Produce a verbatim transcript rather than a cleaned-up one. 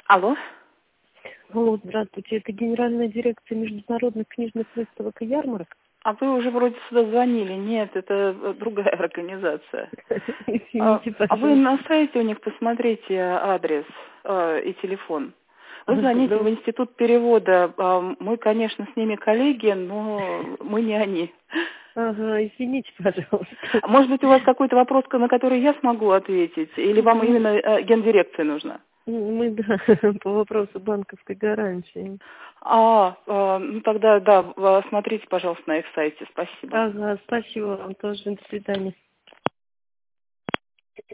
Алло. Алло, здравствуйте. Это Генеральная дирекция международных книжных выставок и ярмарок? А вы уже вроде сюда звонили. Нет, это э, другая организация. А, Извините, а вы пожалуйста. на сайте у них посмотрите адрес э, и телефон. Вы Ага, звоните в ну, институт перевода. А, Мы, конечно, с ними коллеги, но мы не они. ага, извините, пожалуйста. Может быть, у вас какой-то вопрос, на который я смогу ответить? Или вам Ну, именно э, гендирекция нужна? мы, да, по вопросу банковской гарантии. А, а, ну тогда, да, в- смотрите, пожалуйста, на их сайте. Спасибо. Ага, спасибо вам тоже. До свидания.